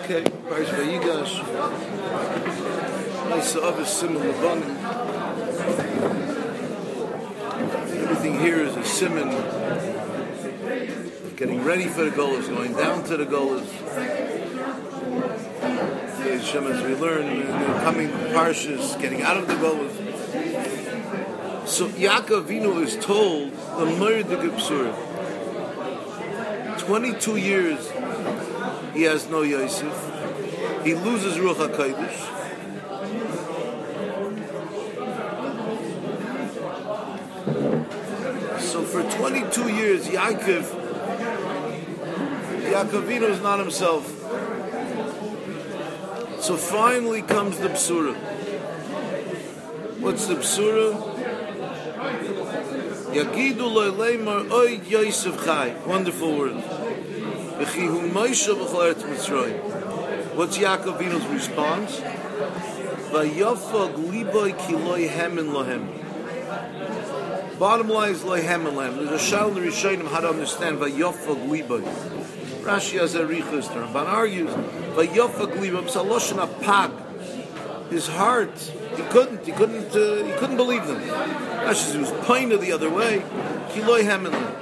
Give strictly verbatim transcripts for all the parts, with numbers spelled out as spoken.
Okay, Parsha Vayigash. Nice of a similar bun. Everything here is a simon. Getting ready for the golas, going down to the golas. As we learn in the coming parshas, getting out of the golas. So Yaakov Avinu is told the Murdig B'sura. Twenty-two years he has no Yosef. He loses Ruach HaKodesh. So for twenty-two years, Yaakov, Yaakov Avinu is not himself. So finally comes the B'sura. What's the B'sura? Yagidu lo leimar oid Yosef chai. Wonderful word. V'chi hu Moshe b'chol eretz Mitzrayim. What's Yaakov Avinu's response? Vayafag liboy ki lo yehemen lohem. Bottom line is lo yehemen lohem. There's a shal in the Rishonim how to understand Vayafag liboy. Rashi has a riches term. But argues Vayafag liboy. It's a lashon pag. His heart, he couldn't, he couldn't, uh, he couldn't believe them. Rashi says he was pointed the other way. Ki lo yehemen lohem.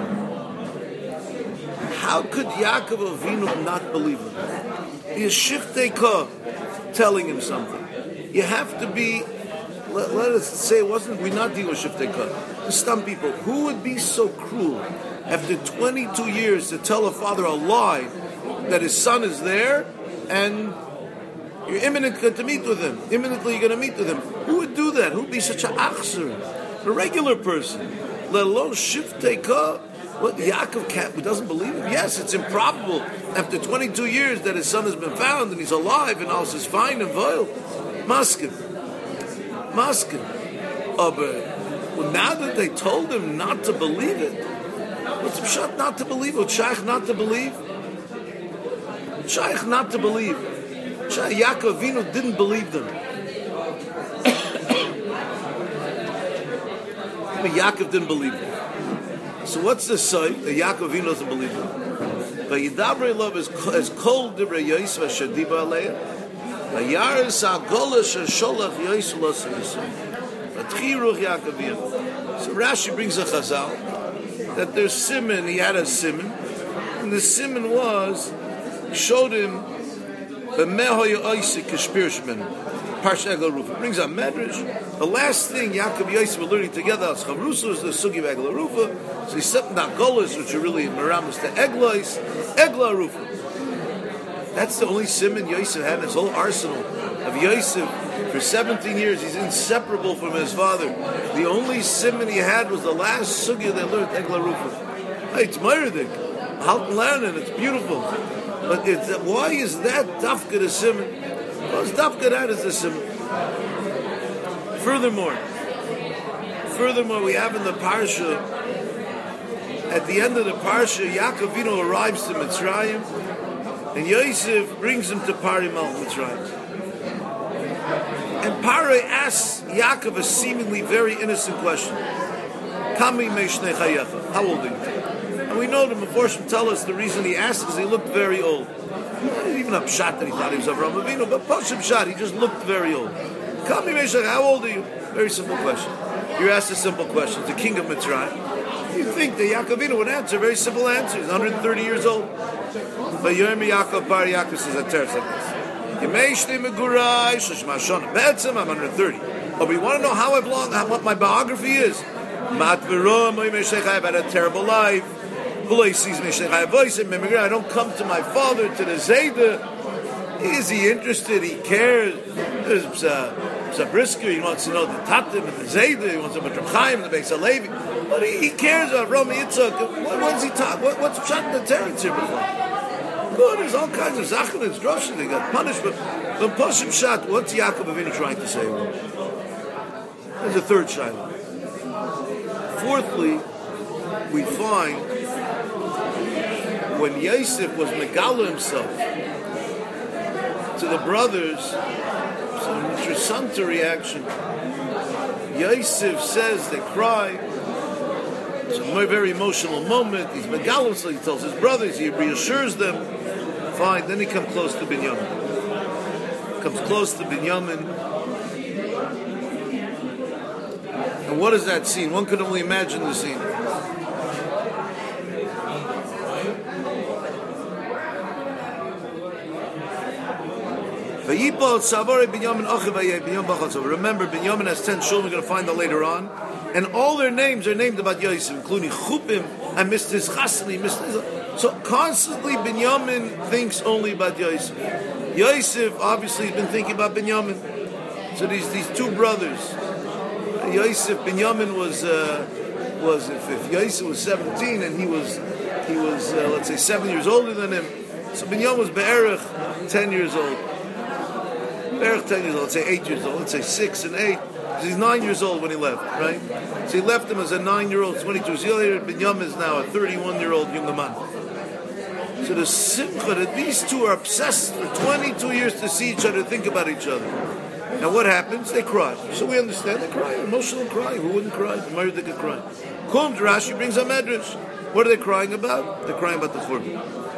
How could Yaakov Avinu not believe him? He is shiftei ka telling him something. You have to be, let, let us say it wasn't, we're not dealing with shiftei ka. Some people, who would be so cruel after twenty-two years to tell a father a lie that his son is there and you're imminent to meet with him. Imminently you're going to meet with him. Who would do that? Who would be such an achzer? A regular person. Let alone shiftei ka. What, Yaakov can't, who doesn't believe him? Yes, it's improbable after twenty-two years that his son has been found and he's alive and all is fine and vile. Maskim. Maskim. Oh, but well, now that they told him not to believe it, what's the pshat not to believe? What's shaykh not to believe? Shaykh not to believe. Shaykh Yaakov Avinu didn't believe them. I mean, Yaakov didn't believe them. So what's the site that Yaakov Avinu doesn't believe in? Vayidabrei love is as cold divrei Yosef shediba aleya. Vayaris hagola shesholach Yosef l'sayisum. Vatchiruch Yaakov Avinu. So Rashi brings a chazal that there's simon. He had a simon, and the simon was showed him the mehoy oisik k'shpirish ben Parsh Egel Rufa. Brings a medrash. The last thing Yaakov and Yosef were learning together as Chavrusa is the Sugi of Egel Rufa. So he's setting down Golas, which are really Meramas to Eglois, Egla Rufa. That's the only simon Yosef had in his whole arsenal of Yosef. For seventeen years, he's inseparable from his father. The only simon he had was the last Sugi they learned, Egla Rufa. Hey, it's Meyerdik. Halton Lernen, it's beautiful. But it's, why is that Dafka the simon? Well, it's Dafka that is the simon. Furthermore, furthermore, we have in the parsha, at the end of the parsha, Yaakov Avinu arrives to Mitzrayim, and Yosef brings him to Pari Malch Mitzrayim. And Pari asks Yaakov a seemingly very innocent question: Kami meishnei chayecha? How old are you? And we know the Meforshim tell us the reason he asked is he looked very old. Even a pshat that he thought he was Avraham Avinu, but Poshim pshat, he just looked very old. Kami meishnei, how old are you? Very simple question. You're asked a simple question. The king of Mitzrayim. You think that Yaakov Avinu would answer a very simple answer. He's one hundred thirty years old. But Yermi Yaakov Bar Yaakov says a teres like this. Yemeshli Megurai Shashma Shana. Betzim, I'm one hundred thirty. But we want to know how I've long, how, what my biography is. Mat Verom Meshech, I've had a terrible life. I don't come to my father, to the Zayda. Is he interested? He cares. There's uh, Brisker, he wants to know the Tatim and the Zayda, he wants to know the Chaim and the Beis HaLevi. But he, he cares about Rami Yitzchak. What, what's he talking? What, what's shot in the terrence here before? Good, there's all kinds of Zachan and Droshin, they got punished. But the Poshim Shat, what's Yaakov Avinu trying to say? There's a third Shiloh. Fourthly, we find when Yosef was Megala himself to the brothers, some interesting reaction. Yosef says they cry. It's a very emotional moment. He's Megalim, so he tells his brothers, he reassures them. find. Then he comes close to Binyamin. Comes close to Binyamin. And what is that scene? One could only imagine the scene. Remember, Binyamin has ten children. We're going to find that later on. And all their names are named about Yosef, including Chupim and Mister Chasni. Mister So constantly Binyamin thinks only about Yosef. Yosef obviously has been thinking about Binyamin. So these these two brothers, Yosef, Binyamin was uh, was if, if Yosef was seventeen and he was he was uh, let's say seven years older than him. So Binyamin was be'erich ten years old. Be'erich ten years old. Let's say eight years old. Let's say six and eight. He's nine years old when he left, right? So he left him as a nine-year-old, twenty-two years later. Binyamin is now a thirty-one-year-old young man. So the simcha that these two are obsessed for twenty-two years to see each other, think about each other. Now what happens? They cry. So we understand they cry, emotional cry. Who wouldn't cry? The married they could cry. Kum Rashi brings a medrash. What are they crying about? They're crying about the churban.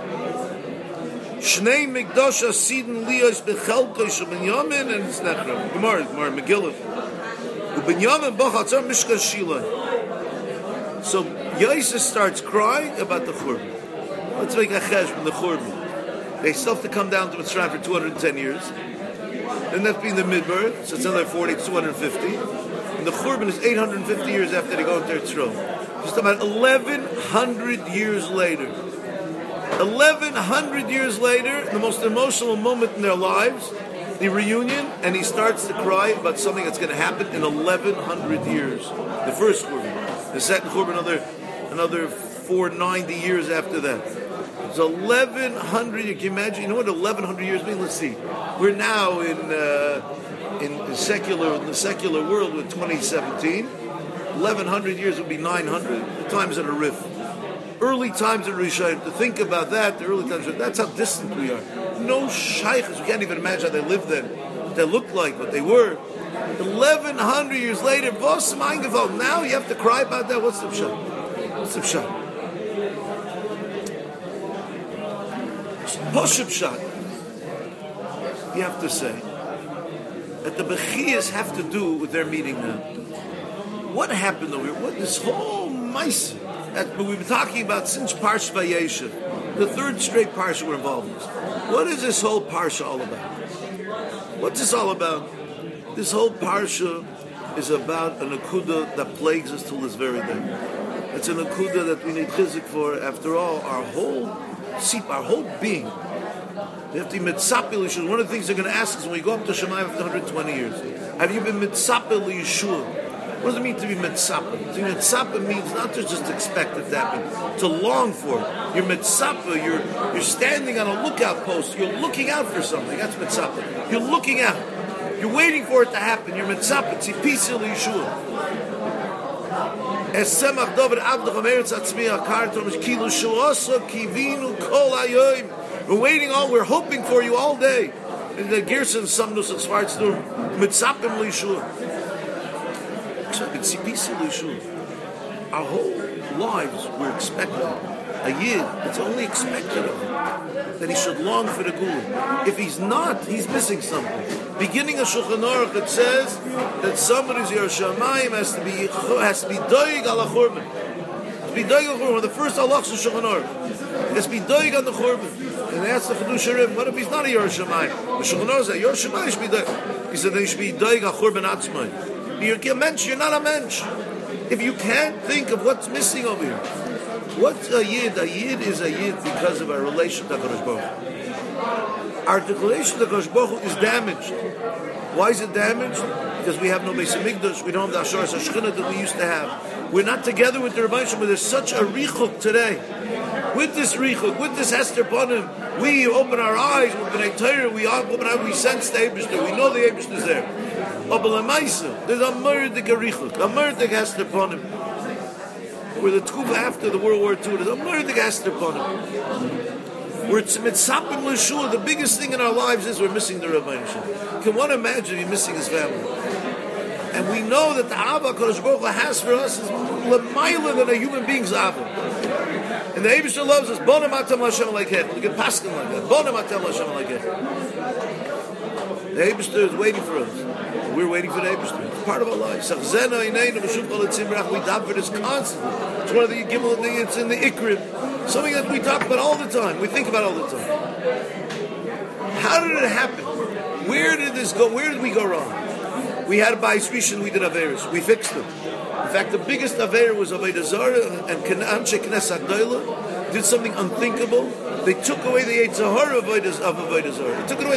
Shnei Mikdash Asidin Lios Bechelko Shel Binyamin and Snechra. Gemara, Gemara, Megillah. Binyamin Bachatzar Mishkan Shila. So Yosef starts crying about the churban. Let's make a chesh from the churban. They still have to come down to Mitzrayim for two hundred ten years. Then that's been the midbar, so it's another forty, two hundred fifty. And the churban is eight hundred fifty years after they go into Eretz Yisrael. Just about eleven hundred years later. eleven hundred years later, the most emotional moment in their lives, the reunion, and he starts to cry about something that's going to happen in eleven hundred years. The first churban. The second churban, another, another four hundred ninety years after that. It's eleven hundred. You can imagine. You know what eleven hundred years mean? Let's see. We're now in uh, in the secular in the secular world with twenty seventeen. eleven hundred years would be nine hundred. The times at a riff. Early times at Rishayim. To think about that, the early times. That's how distant we are. No shaykhs. We can't even imagine how they lived then. What they looked like, what they were. eleven hundred years later, Vos Meingeveld. Now you have to cry about that. What's the pshat? What's the pshat? Poshub shot. You have to say that the Bechiyas have to do with their meeting now. What happened over here? What this whole mice that we've been talking about since Parsha Vayeshev, the third straight Parsha we're involved in. What is this whole Parsha all about? What's this all about? This whole Parsha is about a nakuda that plagues us till this very day. It's a nakuda that we need chizik for. After all, our whole seep, our whole being. We have to be mitzapel Yeshua. One of the things they're going to ask is when we go up to Shemayim after one hundred twenty years, have you been mitzapel Yeshua? What does it mean to be mitzapel? To be mitzapel means not to just expect it to happen, to long for it. You're mitzapel, you're, you're standing on a lookout post, you're looking out for something. That's mitzapel. You're looking out. You're waiting for it to happen. You're mitzapel. Tzipisel Yeshua. Es semach David Abdacham Eretz Atzmi Akar Tomish Kilu Shuoso Kivinu Kol Hayoim. We're waiting all, we're hoping for you all day. In the Gerson Samnus of Svartzdur, Mitzapim Lishua. Our whole lives we're expecting a yid. It's only expected of him that he should long for the Gula. If he's not, he's missing something. Beginning of Shulchan Aruch, it says that somebody's Yerushalayim has to be has to be doig ala churban. To be doig ala churban. The first halachos of Shulchan Aruch. It has to be doig on the churban. And they asked the Chedush Rim, what if he's not a Yerushalayim? The Shulchan Aruch said, Yerushalayim should be doig. He said, then he should be doig ala churban atzmai. You're a mensch, you're not a mensch. If you can't think of what's missing over here. What's a yid? A yid is a yid because of our relation to HaKadosh Baruch Hu. Our relation to HaKadosh Baruch Hu is damaged. Why is it damaged? Because we have no Beis HaMikdash, we don't have the Asharas HaShechina that we used to have. We're not together with the Rebbeinu Shalom, but there's such a richuk today. With this richuk, with this Hester Panim, we open our eyes, with B'nai Torah, we open our, we sense the Eibishter, we know the Eibishter is there. But there's a murdik richuk, a murdik Hester Panim. Where the Tkuva after the World War Two, there's a murdik Hester Panim. We're mitzapim l'shua. The biggest thing in our lives is we're missing the Rebbeinu Shalom. Can one imagine you're missing his family? And we know that the Ava Kadosh Baruch Hu has for us is l'mayla than a human being's Ava. And And the Eibishter loves us. Bonam atam Hashem aleichem. You can pass him like that. Bonam atam Hashem aleichem. The Eibishter is waiting for us. We're waiting for the Eibishter. It's part of our life. We dab for this constantly. It's one of the Gimel things. It's in the Ikrim. Something that we talk about all the time. We think about all the time. How did it happen? Where did this go? Where did we go wrong? We had a Bais Rishon, we did Averis. We fixed them. In fact, the biggest Aver was Avodah Zarah, and Anshe Knesset Agdola did something unthinkable. They took away the Yetzer Hara of Avodah Zarah. They took it away.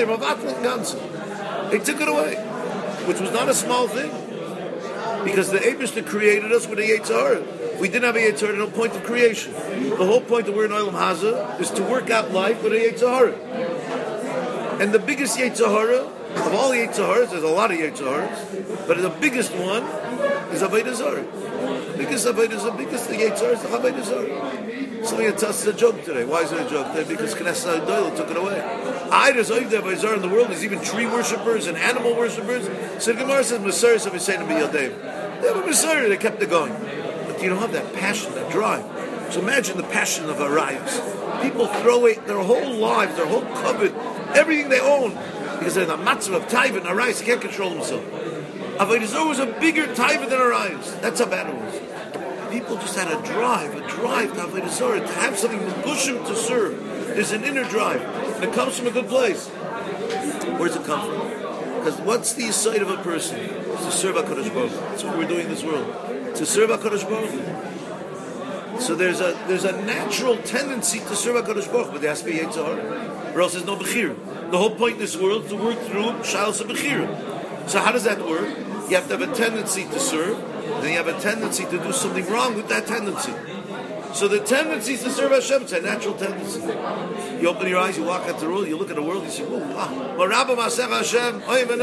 They took it away, which was not a small thing, because the Eibishter created us with a Yetzer Hara. If we didn't have a Yetzer Hara, no point of creation. The whole point that we're in Olam Hazeh is to work out life with a Yetzer Hara. And the biggest Yetzer Hara of all the Yetzer Haras, there's a lot of Yetzer Haras, but the biggest one is Avodah Zarah. Biggest Avodah Zarah, biggest Yetzer Hara is the Avodah Zarah. Somebody that tells us a joke today. Why is it a joke today? Because Knesset Agdola took it away. I there's Avodah Zarah in the world. There's even tree worshippers and animal worshippers. So the Gemara says Messiah of Yisayim B'Yaldeim. They have a Messiah. They kept it going, but you don't have that passion, that drive. So imagine the passion of Arayos. People throw away their whole lives, their whole covet, everything they own, because they're in the matzah of taiva and Arayos. They can't control themselves. Avodah Zarah was a bigger taiva than Arayos. That's how bad it was. People just had a drive, a drive to Avodah Zarah, to have something megushim to serve. There's an inner drive, and it comes from a good place. Where does it come from? Because what's the side of a person? It's to serve HaKadosh Baruch Hu. That's what we're doing in this world. To serve HaKadosh Baruch Hu. So there's a there's a natural tendency to serve HaKadosh Baruch Hu, but there has to be Yetzer Hara, or else there's no Bechira. The whole point in this world is to work through Shalos of Bechira. So how does that work? You have to have a tendency to serve, then you have a tendency to do something wrong with that tendency. So the tendency is to serve Hashem. It's a natural tendency. You open your eyes, you walk out the world, you look at the world, you say, "Oh wow, Marabba Masech Hashem,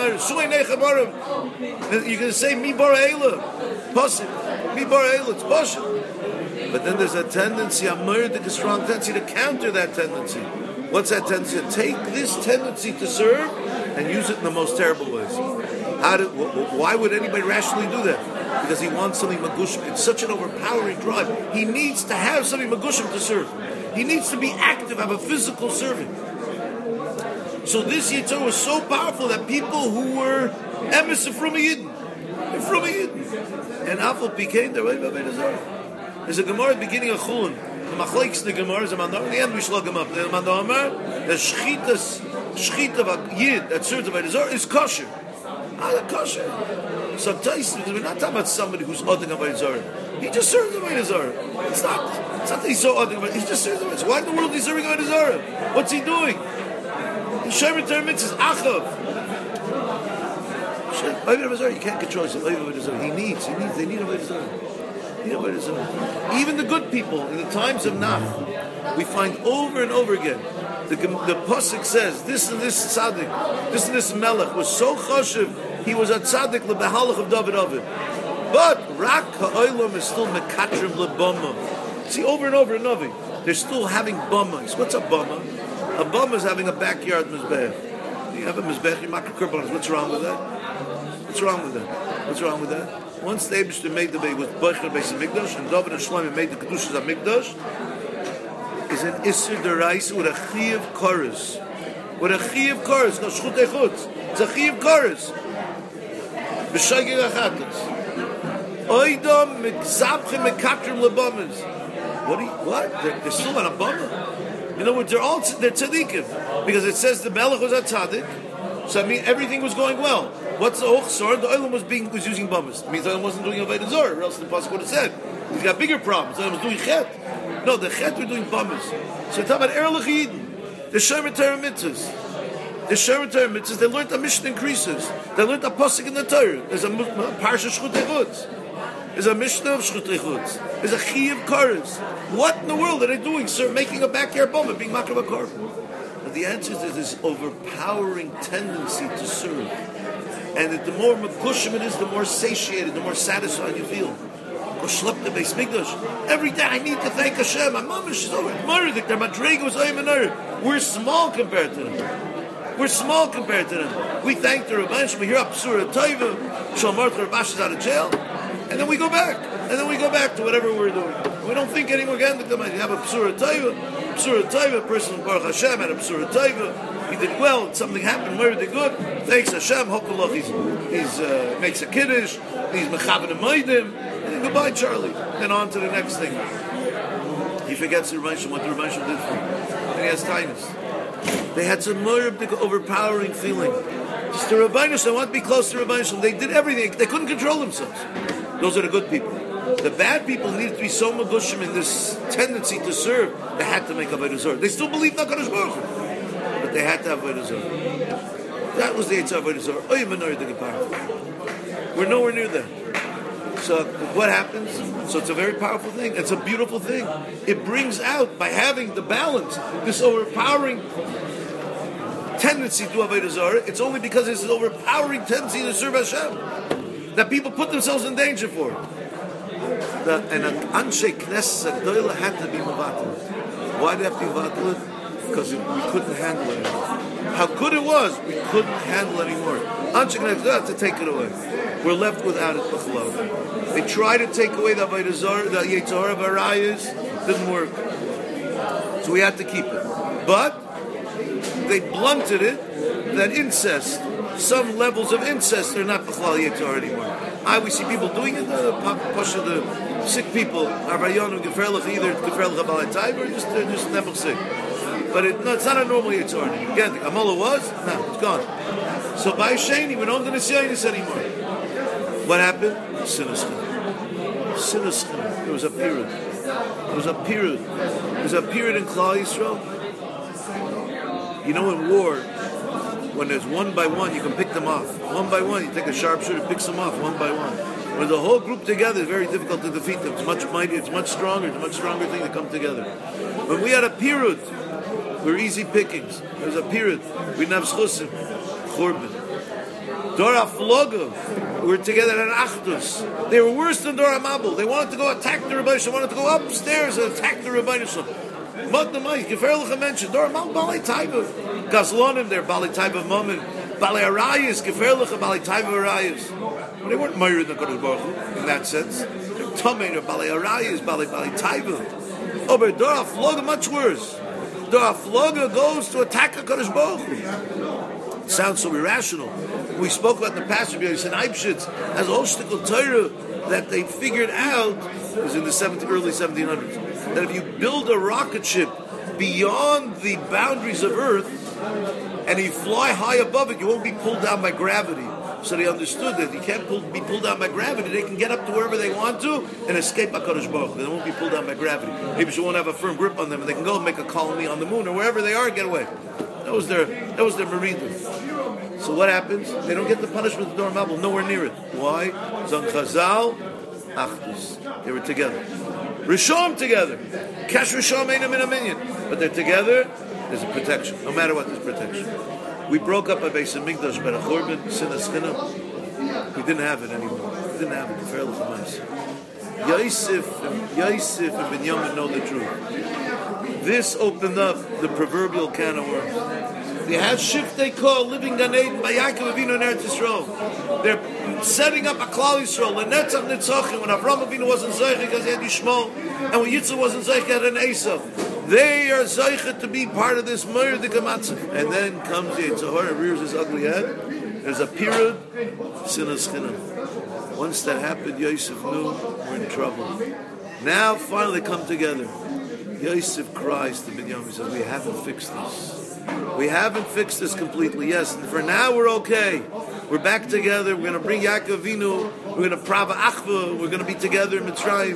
you're going to say Mi Bar Eila, Pasuk, Mi Bar Eila, it's Pasuk." But then there's a tendency, a murder, a strong tendency to counter that tendency. What's that tendency? To take this tendency to serve and use it in the most terrible ways. How do, why would anybody rationally do that? Because he wants something magushim. It's such an overpowering drive. He needs to have something magushim to serve. He needs to be active, have a physical serving. So this Yetzer was so powerful that people who were emes from a Yidden, from a Yidden, and Afal became the way of Avodah Zarah. There's a Gemara at the beginning of Chulun. The Machlokes in the Gemara is a Mandar. In the end, we slug him up. The Mandar, the Shchitas, Shchita of a Yid that serves Avodah Zarah is kosher. Ah, kosher. So Tais, because we're not talking about somebody who's odding Avodah Zarah. He just serves Avodah Zarah. It's not. It's not that he's so odding Avodah. He just serves Avodah Zarah. Why in the world is he serving Avodah Zarah? What's he doing? In Shemer Torah Mitzvahs Achav. Avodah Zarah, you can't control yourself. Avodah Zarah. He needs. He needs. They need Avodah Zarah. Even the good people in the times of Nach, we find over and over again. The, the pasuk says this and this tzaddik, this and this melech was so chashiv. He was a tzaddik lebehalach of David Avid, but rak ha'olam is still mekatrim lebama. See, over and over and over, they're still having bamas. What's a bama? A bama is having a backyard mizbech. You have a mizbech, you make a korbanos. What's wrong with that? What's wrong with that? What's wrong with that? Once the Eibishter made the bay with Boicher Beis HaMikdash, and David and Shlomo made the Kedushas HaMikdash, is an Isser Deraisa with a Chiyuv Koros. With a Chiyuv Koros, no Shchut Echutz. It's a Chiyuv Koros. B'shagir Achatas. Oidom Mekzabche Mekatrim Lebamas. What? Do you, what? They're, they're still on a bummer. In other words, they're all they're tzaddikim. Because it says the Melech was a tzaddik, so I mean everything was going well. What's the Ochsor? The Olam was being was using bummers. It means the Olam wasn't doing Avodah Zarah, or else the Pasuk would have said he's got bigger problems. The Olam was doing Chet. No, the Chet were doing bummers. So we're talking about Erlich Yidin, the Shemer Torah Mitzvahs. The Shemer Torah Mitzvahs, they learned the Mishnah increases. They learned the Pasuk in the Torah. There's a Parsha Shchut Echutz. There's a Mishnah of Shchut Echutz. There's a Chiyuv Koros. What in the world are they doing, sir? Making a backyard bummer, being Makrav HaKorban. But the answer is there's this overpowering tendency to serve. And that the more magushim it is, the more satiated, the more satisfied you feel. Go schlep the Beis Mikdash. Every day I need to thank Hashem. My mom is over. Their madrega was over. We're small compared to them. We're small compared to them. We thank the Rebbeinu. We hear up Surah Taiva. Shalmar Rabash is out of jail, and then we go back. and then we go back to whatever we're doing. We don't think anymore again. You have a Psura Taiva, Psura Taiva, a person Baruch Hashem had a Psura Taiva. He did well. Something happened. Where did good? Thanks Hashem. Hokalach. He's he's uh, makes a kiddush. He's mechaven and maidim. And then goodbye, Charlie. And on to the next thing. He forgets the Rebbeinu Shalom, what the Rebbeinu Shalom did for him, and he has kindness. They had some more overpowering feeling. Just the Rebbeinu Shalom, want to be close to Rebbeinu Shalom. They did everything. They couldn't control themselves. Those are the good people. The bad people needed to be so magushim in this tendency to serve. They had to make avodah zarah. They still believed in HaKadosh Baruch Hu, but they had to have avodah zarah. That was the Eitzah avodah zarah. We're nowhere near that. So what happens? So it's a very powerful thing. It's a beautiful thing. It brings out, by having the balance, this overpowering tendency to avodah zarah. It's only because it's an overpowering tendency to serve Hashem that people put themselves in danger for it. The, and an Anshe Knesset Doila had to be Mavatal. Why did they have to be Mavatal? Because we couldn't handle it anymore. How good it was, we couldn't handle it anymore. Anshe Knesset had to take it away. We're left without it. They tried to take away the Avodah Zarah, the Yetzirah Barayas, didn't work. So we had to keep it. But they blunted it, that incest, some levels of incest, they're not B'chlal Yetzirah anymore. I, we see people doing it, the Pasha, the sick people, Arvayonu, Geferlech, either Geferlech Balatayv, or just, they're just never sick. But it, no, it's not a normal Yetzirah. Again, the Amala was, no, it's gone. So by Shani, we don't understand this anymore. What happened? Sinuschim. Sinuschim. There was a period. There was a period. There was a period in Klal Yisrael. You know, in war, when there's one by one, you can pick them off. One by one, you take a sharpshooter, picks them off one by one. When the whole group together, it's very difficult to defeat them. It's much mightier, it's much stronger, it's a much stronger thing to come together. When we had a period, we were easy pickings. There was a period. We didn't have schusim, churban. Dora Floga, we were together at Achdus. They were worse than Dora Mabul. They wanted to go attack the Rebbeinu Shalom, wanted to go upstairs and attack the Rebbeinu Shalom. Magna Mike, Geferlich mentioned, Dora Mabul, Balei Taiva. Gazlonim there, Balei Taiva Momin. Balei Arayas, Geferlich, Balei Taiva Arayas. Well, they weren't married in the Kodesh Baruch Hu, in that sense. They're Tomei, Balei Arayas, Balei Balei Taiva. Oh, but Dora Floga, much worse. Dora Floga goes to attack the Kodesh Baruch Hu. It sounds so irrational. We spoke about the passage in Eibshitz as a whole shtickle Torah that they figured out, it was in the seventeen, early seventeen hundreds, that if you build a rocket ship beyond the boundaries of Earth and you fly high above it, you won't be pulled down by gravity. So they understood that you can't pull, be pulled down by gravity. They can get up to wherever they want to and escape HaKadosh Baruch Hu. They won't be pulled down by gravity. Maybe she won't have a firm grip on them, and they can go and make a colony on the moon or wherever they are and get away. That was their that was their merida. So what happens? They don't get the punishment of the Dor Mabul, nowhere near it. Why? Zon Chazal, Achdus. They were together. Rishon together. Cash Rishon Einam in a minion. But they're together, there's a protection. No matter what, there's protection. We broke up a Beis Hamikdash, but a Churban, Sinas Chinam. We didn't have it anymore. We didn't have it. The Fair L'Chamas. Yosef and Yosef and Binyamin know the truth. This opened up the proverbial can of worms. They have shift they call living Gan Eden by Yaakov Avinu and Eretz Yisrael. They're setting up a Klal Yisrael. L'netzach nitzachim. When Avraham Avinu wasn't Zayich because he had Yishmael, and when Yitzchak wasn't Zayich, he had an Esav. They are Zayich to be part of this Meir de Gematzah. And then comes the Yitzhahar and rears his ugly head. There's a period, Sinas Chinam. Once that happened, Yosef knew we're in trouble. Now finally they come together. Yosef cries to Binyamin. He says, we haven't fixed this. We haven't fixed this completely. Yes, and for now we're okay. We're back together. We're going to bring Yaakov Avinu. We're going to Prava Achva. We're going to be together in Mitzrayim.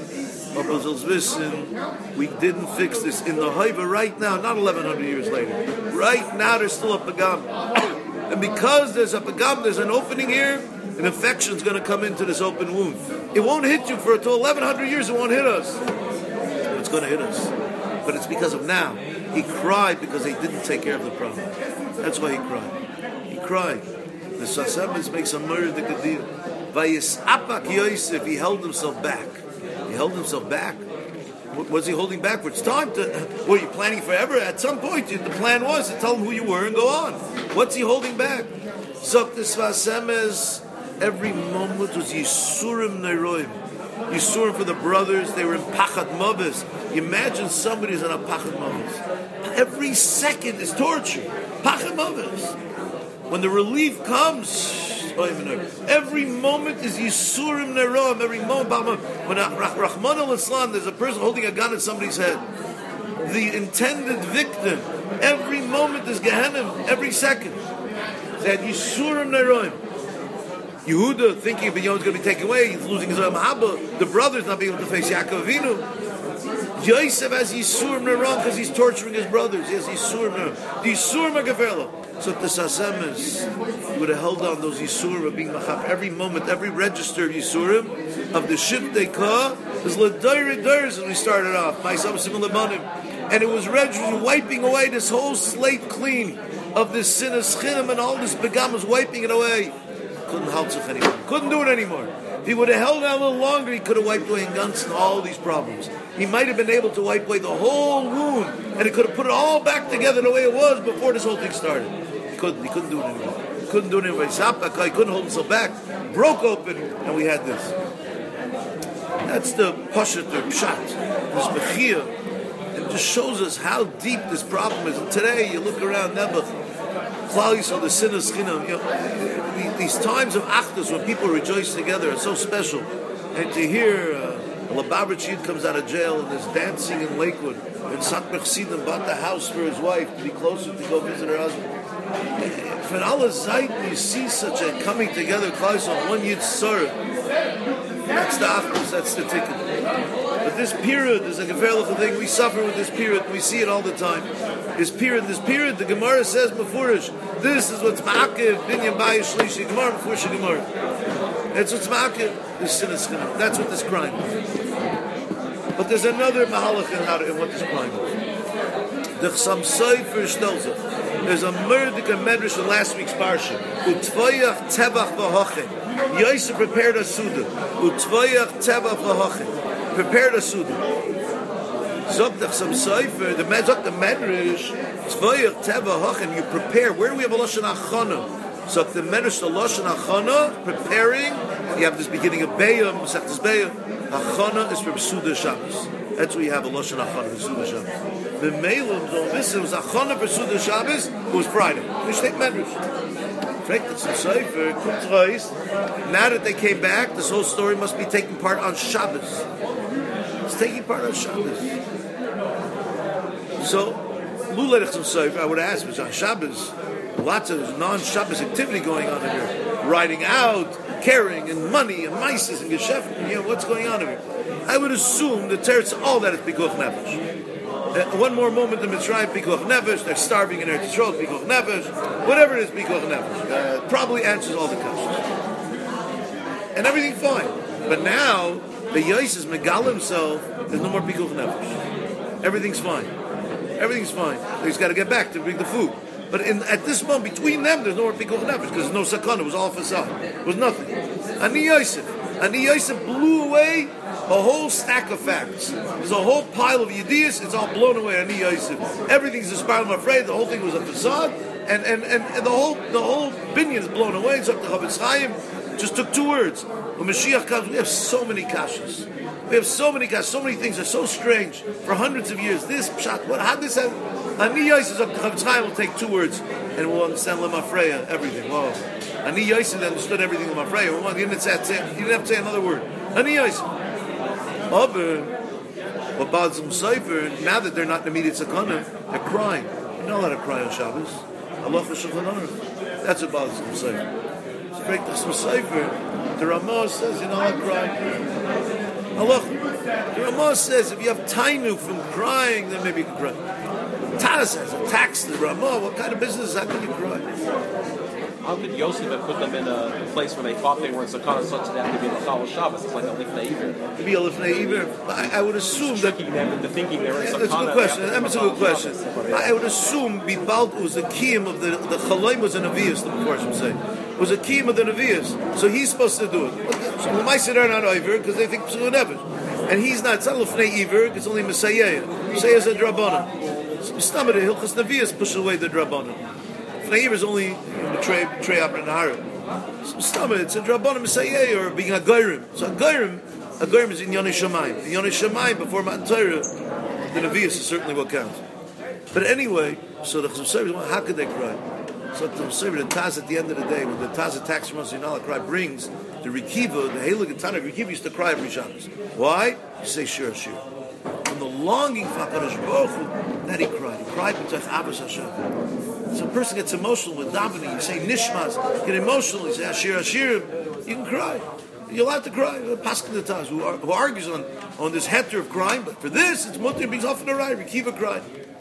We didn't fix this in the Haiva right now, not eleven hundred years later. Right now there's still a Pagam. And because there's a Pagam, there's an opening here, an infection's going to come into this open wound. It won't hit you for until eleven hundred years, it won't hit us. But it's going to hit us. But it's because of now. He cried because they didn't take care of the problem. That's why he cried. He cried. The Sasamis makes a murder the Gadir. Vayisapak Yosef, he held himself back. He held himself back. What was he holding back for? It's time to... Were you planning forever? At some point, the plan was to tell him who you were and go on. What's he holding back? Zok the Sasamis, every moment was Yisurim Neiroim. Yisurim for the brothers. They were in Pachat Mavis. Imagine somebody's in a Pachat Mavis. Every second is torture. Pachat Mavis. When the relief comes, every moment is Yisurim Neroim. Every moment, when Rahman al-Islam, there's a person holding a gun at somebody's head. The intended victim. Every moment is Gehenna. Every second. That Yisurim Neroim. Yehuda thinking Binyamin is going to be taken away. He's losing his Mahabba. The brother's not being able to face Yaakov Avinu. Yosef has Yisurim Neroim because he's torturing his brothers. He has Yisurim Neroim. The Yisurim Agaverla. So the Sasemes would have held on those Yisurim of being Machap. Every moment, every register of Yisurim of the Shiftei Ka is L'Dairi Dairs as we started off. And it was registering, wiping away this whole slate clean of this sinas chinim and all this begam was wiping it away. Couldn't help sich anymore. Couldn't do it anymore. If he would have held out a little longer, he could have wiped away in guns and all these problems. He might have been able to wipe away the whole wound, and he could have put it all back together the way it was before this whole thing started. He couldn't. He couldn't do it anymore. He couldn't do it anymore. He couldn't hold himself back. Broke open, and we had this. That's the Pashat or Pshat. This Mechia. It just shows us how deep this problem is. And today, you look around Nebuch, Klaus or the sinners, you know, these times of Achdus when people rejoice together are so special. And to hear uh, Lubavitch Yid comes out of jail and is dancing in Lakewood, and Satmar Chassidim bought the house for his wife to be closer to go visit her husband. For Allah Zayt, you see such a coming together, Klaus on one Yid Sir. That's the Achdus, that's the ticket. But this period is a gefährliche thing. We suffer with this period. We see it all the time. This period, this period, the Gemara says Mefurish, this is what's ma'akiv, binyan bayish shlishi, Gemara, Mefurish Gemara. That's what's ma'akiv, this sin is china. That's what this crime is. But there's another mahalach in, how to, in what this crime is. The Chsam Sofer tells us, there's a murder in Medrash in last week's parsha. Utvayach tevach v'hochen. Yosef prepared a suda. Utvayach tevach v'hochen. Prepared a suda. Zok some cipher. The Zok the Medrash. Tzvayach teva hachem. You prepare. Where do we have a lashon achana? Zok the Medrash the lashon achana. Preparing. You have this beginning of Bayam. Sechtes Bayam. Achana is from Suda Shabbos. That's where you have a lashon achana for Suda Shabbos. The Meilim. This was achana for Suda Shabbos. It was Friday. Which take Medrash. Now that they came back, this whole story must be taking part on Shabbos. It's taking part on Shabbos. So, I would ask, was on Shabbos, lots of non-Shabbos activity going on in here. Riding out, carrying, and money, and mices, and geschäft. You know, what's going on in here? I would assume the Teretz, all that is Pikuach Nefesh. Uh, one more moment in Mitzrayim, Pikuach Nefesh, they're starving in Eretz Yisrael, Pikuach Nefesh, whatever it is, Pikuach Nefesh. Uh, probably answers all the questions. And everything fine. But now, the Yosef Megal himself, there's no more Pikuach Nefesh. Everything's fine. Everything's fine. He's got to get back to bring the food. But in, at this moment, between them, there's no more Pikuach Nefesh, because there's no sakana, it was all facade. It was nothing. Ani Yosef. Ani Yosef blew away a whole stack of facts. There's a whole pile of Yediyas, it's all blown away. Ani Yosef. Everything's a spiral, I'm afraid. The whole thing was a facade, and, and, and, and the whole the whole binyan is blown away. It's up to Chavetz Chaim. Just took two words. When Mashiach comes, we have so many kashas. We have so many kashas, so many things are so strange for hundreds of years. This pshat, what? How did this have? Ani Yosef up to Chavetz Chaim will take two words, and we'll understand Lemafreya, everything. Whoa. Ani Yosef understood everything Lemafreya. Well, he didn't say, he didn't have to say another word. Ani Yosef. Aber, what bothers them Sefer, now that they're not in immediate sakana, they're crying. You're not allowed to cry on Shabbos. Allah Shulchan Aruch. That's what bothers them Sefer. It's break the Sefer. The Ramah says you're not allowed to cry. Allah, the Ramah says if you have tainu from crying, then maybe you can cry. Tana says, attacks the Ramah. What kind of business is that? Can you cry? How could Yosef have put them in a place where they thought they were in Sakana such that they had to be in the Chal Shabbos? It's like a Lifnei Iver. To be a Lifnei Iver, I, I would assume that... them into thinking they were in Sakana. That's a good question. That's a good question. I would assume Bibalt was a kiyum of the... The Chalaim was a Nevi'us, the Mepharshim say. Was a kiyum of the Nevi'us. So he's supposed to do it. So we might say they're not Iver because they think P'sulah Nefesh. And he's not. It's not Lifnei Iver, it's only Messiah. Messiah is a Drabanan. So Stammer, the Hilchas Nevi'us push away the Drabanan. Fneiv is only betray betray up in the Hara. Stomach, it's a Drabanan Messiah or being a Gairim. So a Gairim, A goyim is in Yonei Shamayim. In Yonei Shamayim, before Matan Torah, the Nevi'us is certainly what counts. But anyway, so the Chasam Sofer, how could they cry? So the Chasam Sofer, the Taz at the end of the day, when the Taz attacks from us, you know, cry brings the Rikiva, the Heilig and Tanakh, Rikiva used to cry every Shabbos. Why? You say Shir Shir. From the longing for HaKadosh Baruch Hu, that he cried. He cried b'tach Abbas Hashem. So a person gets emotional with davening. You say Nishmas, get emotional. You say Ashir Ashir. You can cry. You're allowed to cry. Paskin the Taz, who, who argues on, on this heter of crying, but for this, it's mutter being often a right. Rikiva cried.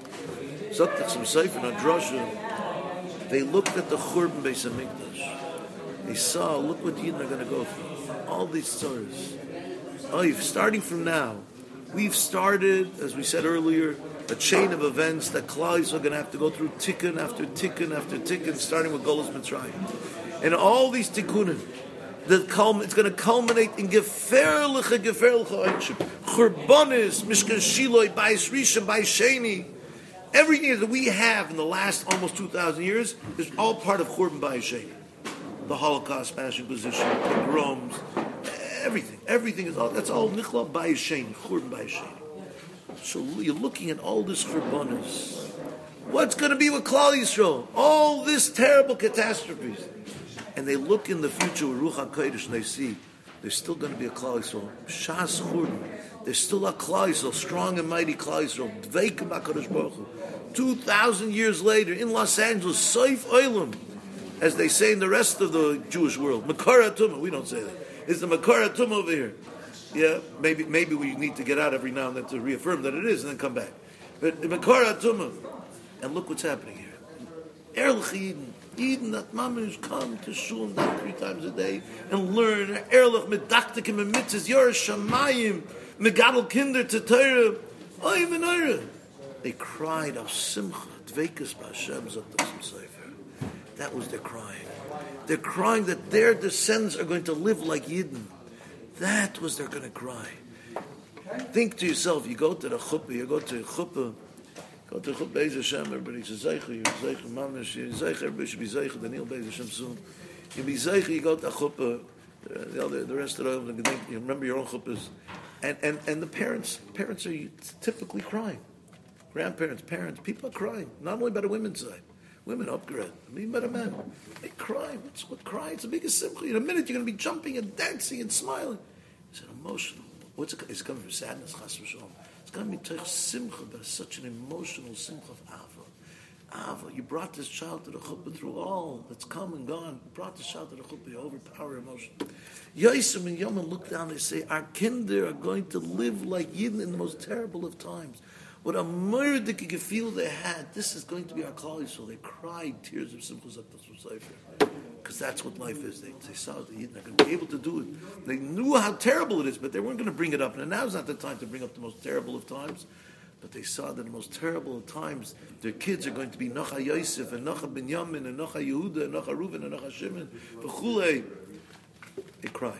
So some Sefer and Drasha, they looked at the Churban Beis Hamikdash. They saw, look what Yidden are going to go through. All these stories. Oh, starting from now, we've started, as we said earlier, a chain of events that Klal are going to have to go through tikkun after tikkun after tikkun, starting with Golus Mitzrayim. And all these tikkunim, the culm- it's going to culminate in Geferliche, Geferliche Einship. Churbanis, Mishkan Shiloi, Bayis Rishon, Bayis Sheni. Everything that we have in the last almost two thousand years is all part of Churban Bayis Sheni. The Holocaust, Spanish Inquisition, pogroms, everything. Everything is all, that's all Nichla Bayis Sheni, Churban Bayis Sheni. So you're looking at all this Churbanis. What's going to be with Klal Yisrael? All this terrible catastrophes. And they look in the future with Ruach HaKodesh and they see there's still going to be a Klal Yisrael. Shas Churban. There's still a Klal Yisrael, strong and mighty Klal Yisrael. Dveikim HaKadosh Baruch Hu. Two thousand years later, in Los Angeles, Soif Olam, as they say in the rest of the Jewish world. Makar HaTumah, we don't say that. It's the Makar HaTumah over here. Yeah, maybe maybe we need to get out every now and then to reaffirm that it is and then come back. But the Makar HaTumah, and look what's happening here. Erlich Eden. Eden, that mamish come to shul down three times a day and learn. Erlich medaktikim and mitzvahs, yor shamayim, megadol kinder to Torah. Oy v'noira. They cried of simcha, dveikus b'Hashem, zot the Sefer. That was their crying. They're crying that their descendants are going to live like Yidden. That was they're going to cry. Think to yourself, you go to the chuppah, you go to a chuppah, go to chuppah Beis Hashem, everybody says, Zeicha, you're Zeicha, Mamash, you're Zeicha, everybody should be Zeicha, Daniel Beis Hashem soon. You be Zeicha, you go to a chuppah, the, other, the rest of them, you remember your own chuppahs. And, and, and the parents, parents are typically crying. Grandparents, parents, people are crying, not only by the women's side. Women upgrade, I mean by the men. They cry. What's what crying? It's the biggest simcha. In a minute you're going to be jumping and dancing and smiling. It's an emotional. What's it? It's coming from sadness, chas v'shalom. It's going to be teich simcha, but it's such an emotional simcha of ava. Ava, you brought this child to the chuppah through all that's come and gone. You brought this child to the chuppah, you overpower emotion. Yosem and Yom look down, they say, our kinder are going to live like Yidden in the most terrible of times. What a murderous gefühl they had. This is going to be our Klal Yisrael. They cried tears of simcha Sefer. Because that's what life is. They, they saw that they're going to be able to do it. They knew how terrible it is, but they weren't going to bring it up. And now's not the time to bring up the most terrible of times. But they saw that in the most terrible of times, their kids are going to be Nocha Yosef and Nocha Binyamin and Nocha Yehuda and Nocha Reuven and Nocha Shimon. V'chulei. They cried.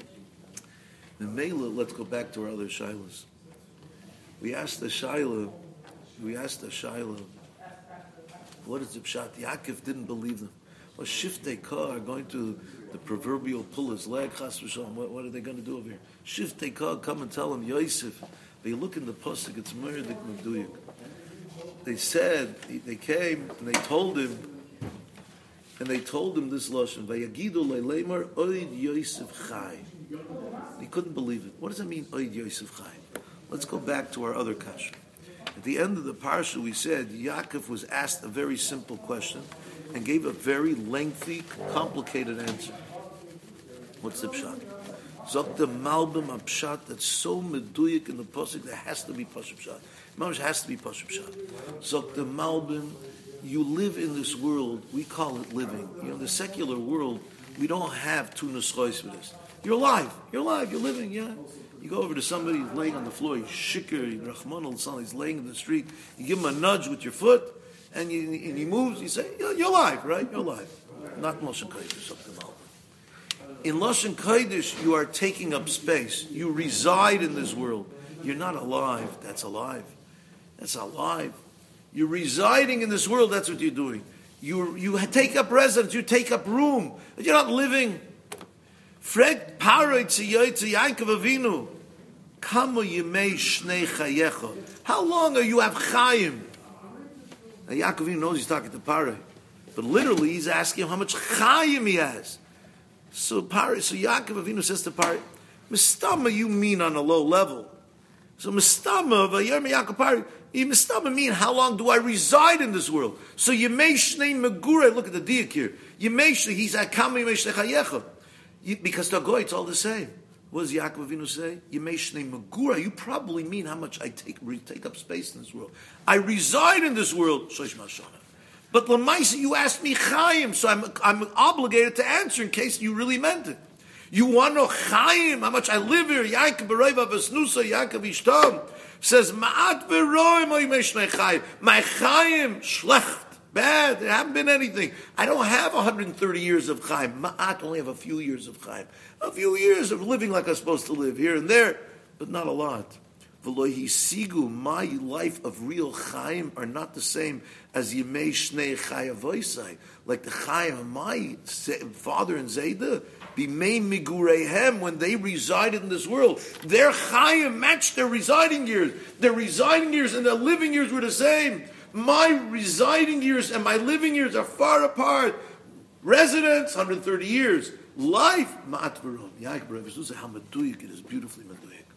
And Mela, let's go back to our other shilas. We asked the Shaila, we asked the Shaila, what is the pshat? Yaakov didn't believe them. Well, Shiftei Ka are going to the proverbial pull his leg, chas v'shalom. What, what are they going to do over here? Shiftei Ka come and tell him, Yosef. They look in the pasuk, it's Merdik Mevduyik. They said, they came and they told him, and they told him this lashon, Vayagidu le'leimar oid Yosef chai. He couldn't believe it. What does that mean, oid Yosef chai? Let's go back to our other kasha. At the end of the parsha, we said Yaakov was asked a very simple question and gave a very lengthy, complicated answer. What's the pshat? Zok the malbim a pshat that's so meduyik in the pasuk there has to be pasuk pshat. Mamash has to be pasuk pshat. Zok the malbim, you live in this world. We call it living. You know, the secular world, we don't have two nuschois for this. You're alive. You're alive. You're living. Yeah. You go over to somebody who's laying on the floor, he's shikr, Rahman al-San, he's laying in the street, you give him a nudge with your foot, and, you, and he moves, you say, you're, you're alive, right? You're alive. Not Lashon Kodesh, something else. In Lashon Kodesh, you are taking up space. You reside in this world. You're not alive. That's alive. That's alive. You're residing in this world, that's what you're doing. You, you take up residence, you take up room. You're not living. Fregt Paroi zu Yaakov Avinu, Kamo yemei shnei chayecha. How long are you have chayim? Now Yaakov Avinu knows he's talking to Paroi, but literally he's asking him how much chayim he has. So Paroi, so Yaakov Avinu says to Paroi, Mistama you mean on a low level. So Mistama vayerme Yaakov Paroi, you Mistama mean how long do I reside in this world? So yemei shnei megure. Look at the diak here. Yemei shnei. He's at Kamo yemei shnei chayecha. Because to Goy, it's all the same. What does Yaakov Avinu say? Yemei shnei megura. You probably mean how much I take take up space in this world. I reside in this world. Shlosh mashana. But Lamaisa, you asked me Chaim, so I'm I'm obligated to answer in case you really meant it. You want to know Chaim, how much I live here? Yaakov Beroiva Vesnusa, Yaakov Ishtam says Ma'at Beroim Yemei shnei Chaim. My Chaim schlecht. Bad. There haven't been anything. I don't have one hundred thirty years of Chaim. Ma'at only have a few years of Chaim. A few years of living like I'm supposed to live here and there, but not a lot. V'lo hisigu, my life of real Chaim are not the same as Yemei Shnei Chayavoisai. Like the Chaim of my father and Zayda, Bimei Migureihem, when they resided in this world. Their Chaim matched their residing years. Their residing years and their living years were the same. My residing years and my living years are far apart. Residence, one hundred thirty years. Life, ma'at v'rom. Yaakov Beroiva, how meduyik it is, beautifully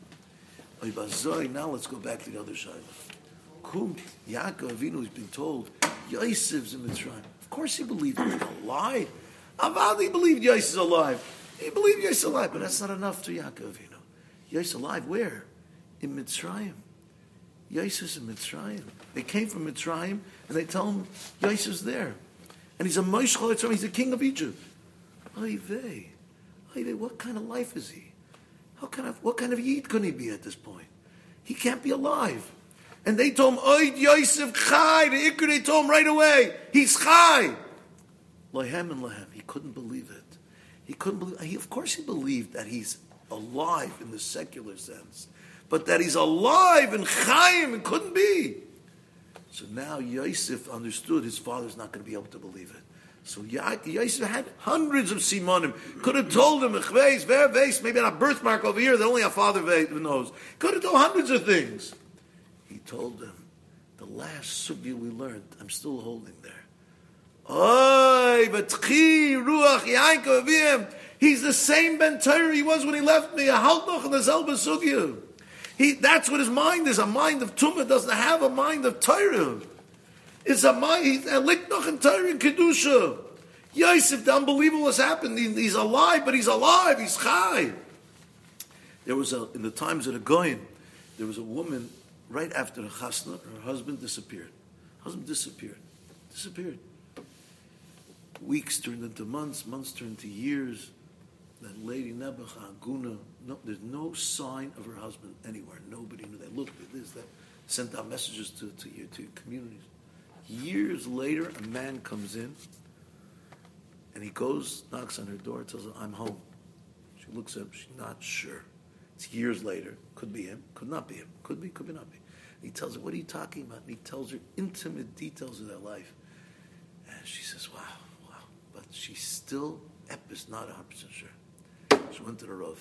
meduyik. Now let's go back to the other side. Kum, Yaakov Avinu has been told, Yosef's in Mitzrayim. Of course he believed he's alive. Avad, he believed Yosef's alive. He believed Yosef's alive, but that's not enough to Yaakov Avinu. Yosef's alive where? In Mitzrayim. Yosef's in Mitzrayim. They came from Mitzrayim, and they tell him Yosef's there. And he's a Moshe Cholitzim, he's the king of Egypt. Oy vey. Oy vey, what kind of life is he? How kind of, what kind of Yid can he be at this point? He can't be alive. And they told him, Oy Yosef Chai, the Iker, they told him right away, he's Chai. Lahem and Lahem, he couldn't believe it. He couldn't believe, he, of course he believed that he's alive in the secular sense. But that he's alive and Chaim, it couldn't be. So now Yosef understood his father's not going to be able to believe it. So Yosef had hundreds of simonim. Could have told him, maybe on a birthmark over here that only a father knows. Could have told hundreds of things. He told them, the last sugya we learned, I'm still holding there. Oy, v'tchi ruach Yaakov Avim. He's the same Ben Torah he was when he left me. A haltoch and a zelba sugya. He, that's what his mind is. A mind of Tumah doesn't have a mind of Torah. It's a mind, he's a liknoch and Torah and Kedusha. Yosef, the unbelievable has happened. He, he's alive, but he's alive. He's Chai. There was a, in the times of the Goyim, there was a woman right after the Chasna, her husband disappeared. Husband disappeared. Disappeared. Weeks turned into months, months turned into years. That lady Nebuchadnezzar, Aguna, no, there's no sign of her husband anywhere. Nobody knew. They looked at this, that sent out messages to, to your to your communities. Years later, a man comes in, and he goes, knocks on her door, tells her, I'm home. She looks at him, she's not sure. It's years later. Could be him, could not be him. Could be, could be not be. And he tells her, what are you talking about? And he tells her intimate details of their life. And she says, wow, wow. But she's still, Epis, not one hundred percent sure. She went to the Rav.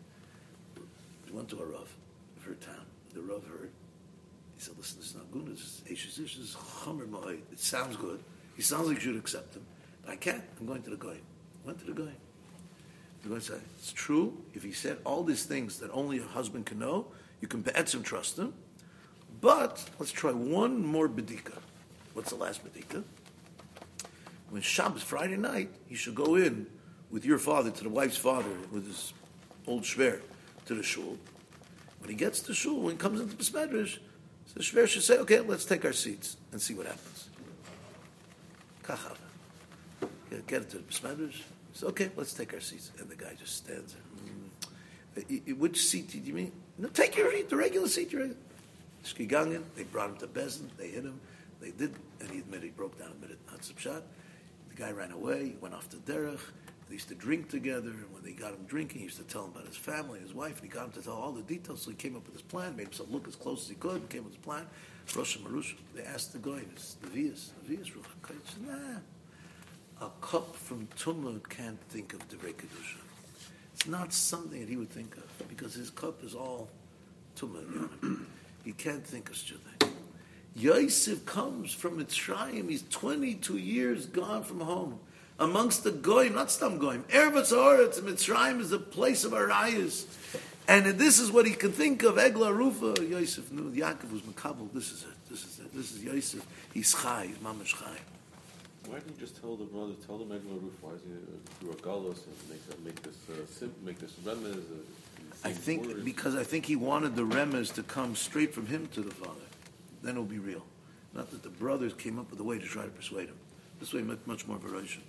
She went to a Rav of her town. The Rav heard. He said, listen, this is not good. This is Chomer Ma'od. It sounds good. He sounds like you should accept him. But I can't. I'm going to the Goy. Went to the Goy. The Goy said, it's true. If he said all these things that only a husband can know, you can add some trust him. But let's try one more bedika. What's the last bedika? When Shabbos, Friday night, he should go in with your father, to the wife's father, with his old shver, to the shul. When he gets to shul, when he comes into the Besmedrash, the shver should say, okay, let's take our seats and see what happens. Kachav. Get it to the Besmedrash. He says, okay, let's take our seats. And the guy just stands there. Mm. Which seat did you mean? No, take your seat, the regular seat. Your regular. Shkigangen, they brought him to Bezin, they hit him, they did, and he admitted, he broke down, admitted, not subshat. The guy ran away, he went off to Derech. They used to drink together, and when they got him drinking, he used to tell him about his family, his wife, and he got him to tell all the details, so he came up with his plan, made himself look as close as he could, and came up with his plan. Rosh Marush, they asked the guy, the Vias, the Vias, he said, nah, a cup from Tumah can't think of Divrei Kedusha. not something that he would think of, because his cup is all tumah. He can't think of shudai. Yosef comes from Mitzrayim. He's twenty-two years gone from home. Amongst the goyim, not stam goyim. Eretz Haaretz, Mitzrayim is the place of arayas. And this is what he can think of. Egla Rufa, Yosef knew. Yaakov was Makabel. This is it. This is it. This is Yosef. He's Chai. He's Mamash Chai. Why didn't you just tell the brother, tell them Egla Rufa? Why is he uh, do a galus and make, make this uh, sim, make this remez? Uh, I think words? because I think he wanted the remez to come straight from him to the father. Then it'll be real. Not that the brothers came up with a way to try to persuade him. This way, much, much more variation.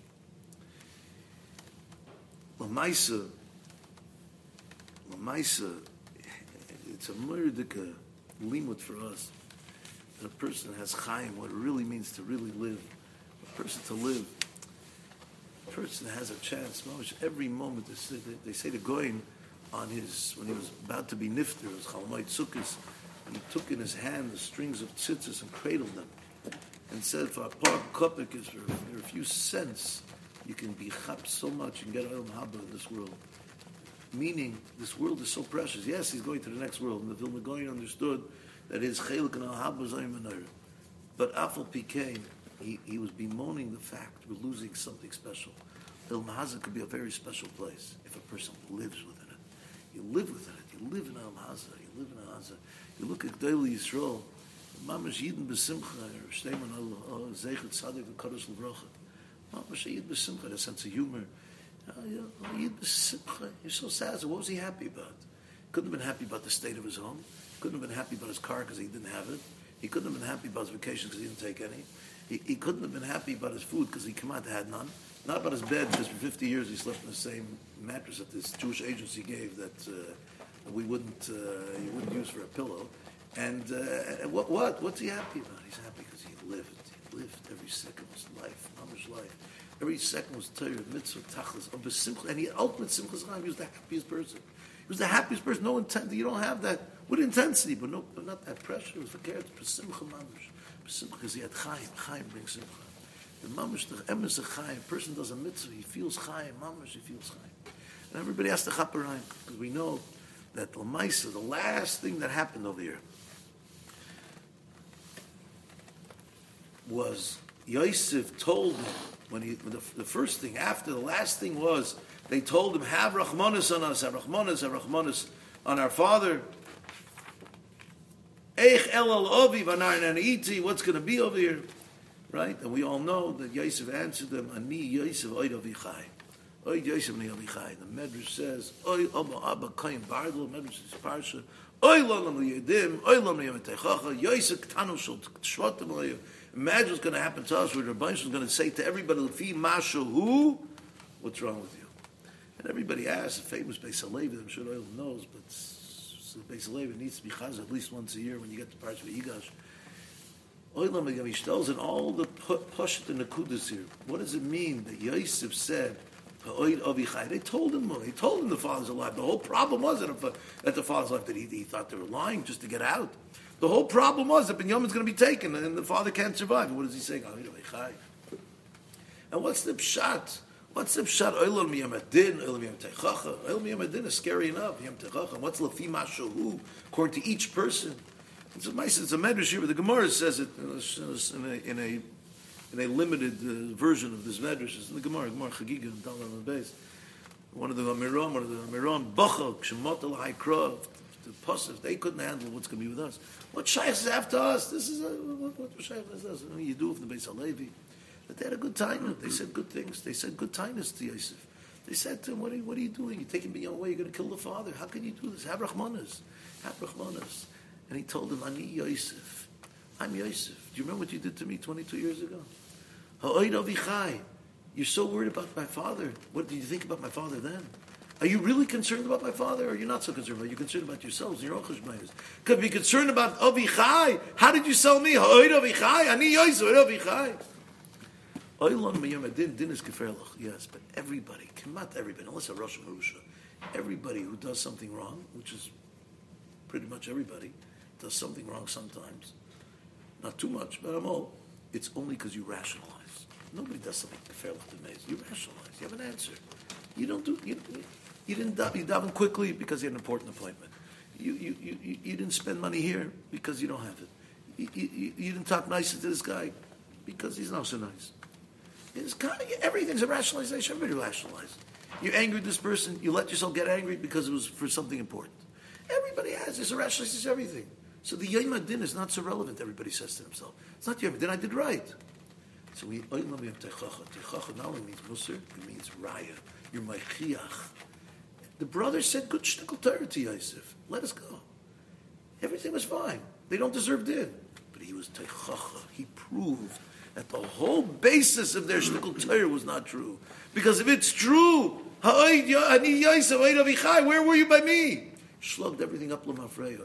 Lamaisa, Lamaisa, it's a murdika limud for us. That a person has chayim, what it really means to really live. A person to live. A person has a chance. Every moment, they say, they say to Goyin on his, when he was about to be nifter, it was Chalmai Tzukis, he took in his hand the strings of tzitzis and cradled them and said, for a par kopik is for, for a few cents, you can be chap so much and get oil haba in this world. Meaning, this world is so precious. Yes, he's going to the next world. And the Vilna Goyen understood that his chelik and al haba is aymanayr. But Afal Pikein, he, he was bemoaning the fact we're losing something special. Il Mahaza could be a very special place if a person lives within it. You live within it. You live in Al Mahaza. You live in Al Mahaza. You look at Daily Yisrael, Mamash Yidin B'Simcha, or Shteiman Al Zeichet Tzaddik V'Kadosh L'Vrocha. Mamash Yid B'Simcha, a sense of humor. Yid B'Simcha, you're so sad. So what was he happy about? Couldn't have been happy about the state of his home. Couldn't have been happy about his car because he didn't have it. He couldn't have been happy about his vacation because he didn't take any. He, he couldn't have been happy about his food because he came out had none. Not about his bed because for fifty years he slept in the same mattress that this Jewish agency gave that uh, we wouldn't uh, he wouldn't use for a pillow. And uh, what what what's he happy about? He's happy because he lived. He lived every second of his life, mama's life. Every second was Torah, mitzvah, tachlis, of simcha, and he had ultimate simchas chaim. He was the happiest person. He was the happiest person. No intent. You don't have that with intensity, but no, but not that pressure. It was for care. Simcha mamash, simcha because he had chaim. Chaim brings simcha. The mamash, the emes of chaim. Person does a mitzvah. He feels chaim. Mamash, he feels chaim. And everybody has to chaparayim because we know that the Lamaisa, the last thing that happened over here, was Yosef told him, when he, the, the first thing, after the last thing was, they told him, have Rachmanis on us, have Rachmanis, have Rachmanis on our father. Eich el al ovi v'nar naniti, what's going to be over here? Right? And we all know that Yosef answered them, Ani Yosef oid avichai. Oid Yosef ni avichai. The Medrash says, Oy abba abba kayim bardel, Medrash says, Parsha, Oy lolam liyedim, Oy lam liyemetechacha, Yosef ktanu shol shvatim liyedim. Imagine what's going to happen to us where the Rebbeinu is going to say to everybody, Lefi Mashahu, what's wrong with you? And everybody asks, the famous Beis Halevi, I'm sure everyone knows, but so Beis Halevi needs to be chazah at least once a year when you get to parts of Yigash. Oilam Megamish tells in all the Pashat and the Kudas here, what does it mean that Yosef said, Ha'oid Avichai? They told him, they told him the father's alive. The whole problem was that, if, that the father's alive, that he, he thought they were lying just to get out. The whole problem was that Binyamin's going to be taken and the father can't survive. What is he saying? And what's the pshat? What's the pshat? Oilol miyamadin, oilol miyamadin, oilol miyamadin is scary enough. What's lefi mashahu? According to each person. It's a nice, it's a medrash here, but the Gemara says it in a, in a, in a limited uh, version of this medrash. It's in the Gemara, Gemara Chagiga, and Talmud on the base. One of the Amiram, one of the Amiram, Bachok, Shemot al Haikrov, the Pasif, they couldn't handle what's going to be with us. What Shaykh is after us? This is a, what, what Shaykh is us? I mean, you do from the Beis Halevi. But they had a good time. They said good things. They said good kindness to Yosef. They said to him, what are, what are you doing? You're taking me away. You're going to kill the father. How can you do this? Have Rachmanas. Have Rachmanas. And he told them, Ani Yosef. I'm Yosef. Do you remember what you did to me twenty-two years ago? Ha'oid avichai. You're so worried about my father. What did you think about my father then? Are you really concerned about my father, or are you not so concerned about it? You're concerned about yourselves, your own cheshbonos. Could be concerned about Avichai. How did you sell me? Ha'oid Avichai. Ani Yosef, Ha'oid Avichai. Oilon miyamadin, din is gefährlich. Yes, but everybody, not everybody, unless a Rosh Marusha, everybody who does something wrong, which is pretty much everybody, does something wrong sometimes. Not too much, but I'm all. It's only because you rationalize. Nobody does something gefährlich to me. You rationalize. You have an answer. You don't do. You, You didn't daven, you daven quickly because you had an important appointment. You, you, you, you didn't spend money here because you don't have it. You, you, you didn't talk nicer to this guy because he's not so nice. It's kind of, everything's a rationalization. Everybody rationalizes. You're angry at this person. You let yourself get angry because it was for something important. Everybody has this. Rationalizes everything. So the Yom Adin is not so relevant, everybody says to himself. It's not Yom Adin, I did right. So we, we have Teichacha. Teichacha not only means Musar, it means Raya. You're my Chiach. The brother said, good shtickle Torah to Yosef. Let us go. Everything was fine. They don't deserve din. But he was Teichacha. He proved that the whole basis of their shtickle Torah was not true. Because if it's true, where were you by me? Shlugged everything up l'mafreya.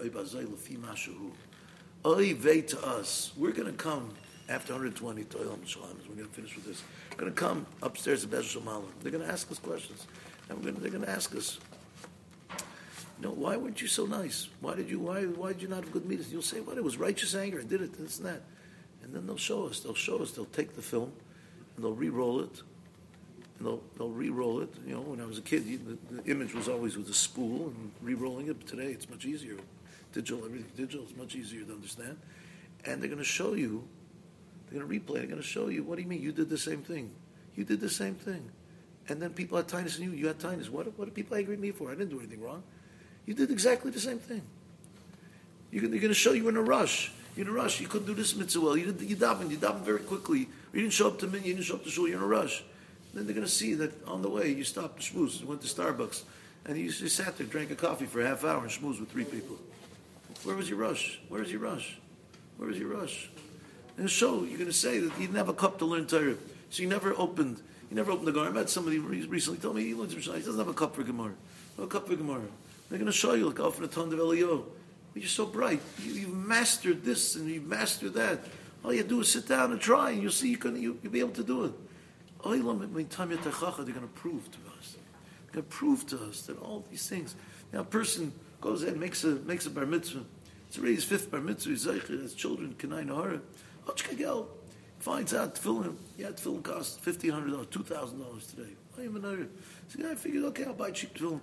Oy vey to us. We're going to come after one hundred twenty to Olam Shalom. We're going to finish with this. We're going to come upstairs to Bezer Shemalim. They're going to ask us questions, and we're going to, they're going to ask us, you know, why weren't you so nice? Why did you? Why? Why did you not have good meetings? You'll say, what? It was righteous anger. I did it. This and that. And then they'll show us. They'll show us. They'll take the film, and they'll re-roll it. And they'll, they'll re-roll it. You know, when I was a kid, you, the, the image was always with a spool and re-rolling it. But today, it's much easier. Digital, everything digital is much easier to understand. And they're going to show you, they're going to replay, they're going to show you, what do you mean? You did the same thing. You did the same thing. And then people had tinnitus and you, you had tinnitus. What, what are people angry at me for? I didn't do anything wrong. You did exactly the same thing. You're going to show you in a rush. You're in a rush. You couldn't do this mitzvah well. You did you davened. You davened very quickly. You didn't show up to minyan. You didn't show up to shul. You're in a rush. Then they're going to see that on the way you stopped to schmooze. You went to Starbucks. And you just sat there, drank a coffee for a half hour and schmoozed with three people. Where was your rush? Where was your rush? Where was your rush? And show, you're going to say that you didn't have a cup to learn Torah. So you never opened, you never opened the Gemara. I met somebody recently told me he learns Rishon. He doesn't have a cup for Gemara. No cup for Gemara. They're going to show you, like, off in the Ton of Eliyahu. You're so bright. You, you've mastered this and you've mastered that. All you do is sit down and try, and you'll see you can, you, you'll be able to do it. They're going to prove to us. They're going to prove to us that all these things. Now, a person goes in, makes a makes a bar mitzvah. It's already his fifth bar mitzvah. He's zeicher, his children, Kenai Nahara. Ochkagel finds out tefillin. Yeah, tefillin costs fifteen hundred dollars, two thousand dollars today. I even know. So the guy figured, okay, I'll buy cheap tefillin.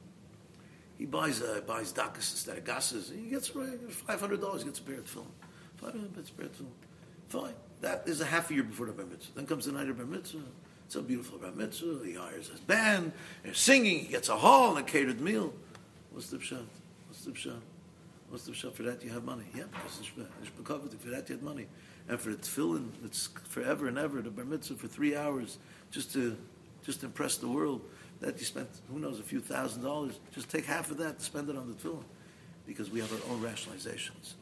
He buys uh, buys dakas instead of gasses. He gets five hundred dollars. He gets a pair of tefillin. Five hundred gets a pair of tefillin. Fine. That is a half a year before the bar mitzvah. Then comes the night of bar mitzvah. It's a beautiful bar mitzvah. He hires his band. They're singing. He gets a hall and a catered meal. What's the pshat? What's the pshat? What's the pshat? For that you have money. Yeah, because it's covered. For that you have money. And for the tefillin, it's forever and ever. The bar mitzvah for three hours just to just to impress the world. That you spent, who knows, a few thousand dollars. Just take half of that, spend it on the tefillin. Because we have our own rationalizations.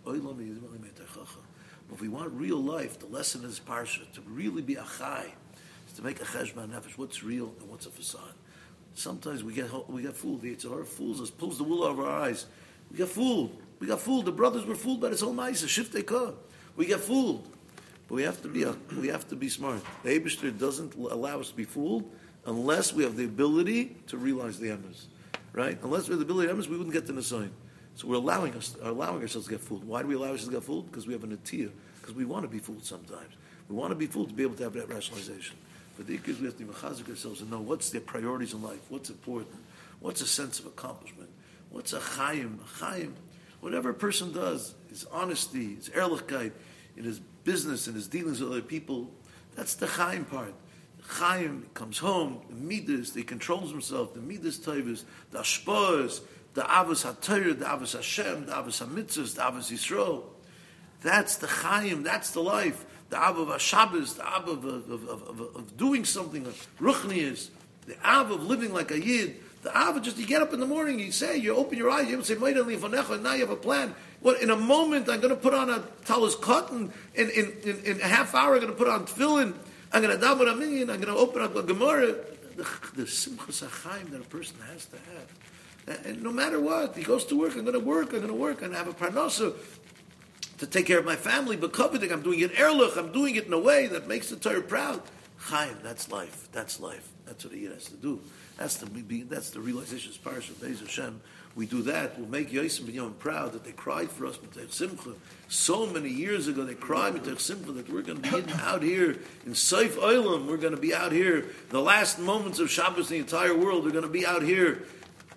But if we want real life, the lesson is parsha, to really be a chai, is to make a cheshbon nefesh, what's real and what's a facade. Sometimes we get we get fooled. The Yetzer Hara fools us, pulls the wool over our eyes. We get fooled. We got fooled. The brothers were fooled by this whole ma'isa. Shiftei kah. We get fooled. But we have to be a, we have to be smart. The Eibishter doesn't allow us to be fooled unless we have the ability to realize the emes. Right? Unless we have the ability to emes, we wouldn't get the Nisayin. So we're allowing us allowing ourselves to get fooled. Why do we allow ourselves to get fooled? Because we have an atiyah. Because we want to be fooled sometimes. We want to be fooled to be able to have that rationalization. But the ikar is we have to mechazik ourselves and know what's their priorities in life, what's important, what's a sense of accomplishment, what's a chayim, a chayim. Whatever a person does, his honesty, his ehrlichkeit, in his business and his dealings with other people, that's the chayim part. The chayim comes home, the midas, he controls himself, the midas taivas, the ashpahs, the avos haTorah, the avos Hashem, the avos hamitzvos, the avos Yisrael. That's the chayim, that's the life. The av of Shabbos, the av of, of, of, of, of doing something, of ruchnius, the av of living like a yid, the av of just, you get up in the morning, you say, you open your eyes, you say, and now you have a plan. What, in a moment, I'm going to put on a talus cotton, in, in, in, in a half hour, I'm going to put on tefillin, I'm going to daven a minyan, I'm going to open up a Gemara. The, the simchas ha'chaim that a person has to have. And, and no matter what, he goes to work, I'm going to work, I'm going to work, and have a parnasa to take care of my family, but coveting, I'm doing it erlich, I'm doing it in a way that makes the Torah proud. Chaim, that's life. That's life. That's what he has to do. That's the that's the realization of Parashat Beis Hashem. We do that. We'll make Yosef and Yom proud that they cried for us B'Tech Simcha. So many years ago, they cried B'Tech Simcha that we're going to be out here in Seif Olam. We're going to be out here. The last moments of Shabbos in the entire world, we're going to be out here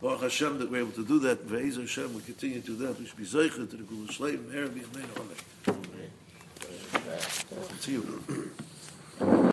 Baruch Hashem that we're able to do that. Ve'ez Hashem, we continue to do that. We should be zeicher to the Gula Shleim, Meher, B'Yameinu, Amen. See you.